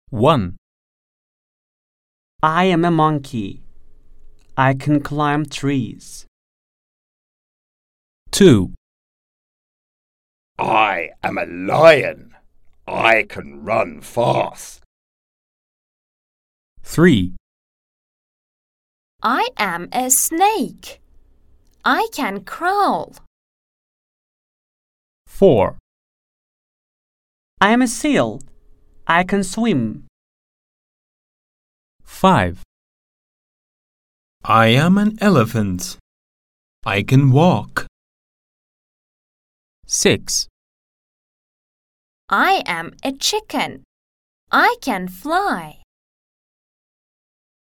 1, I am a monkey. I can climb trees. 2, I am a lion. I can run fast. 3, I am a snake. I can crawl. 4, I am a seal. I can swim. 5, I am an elephant. I can walk. 6, I am a chicken. I can fly.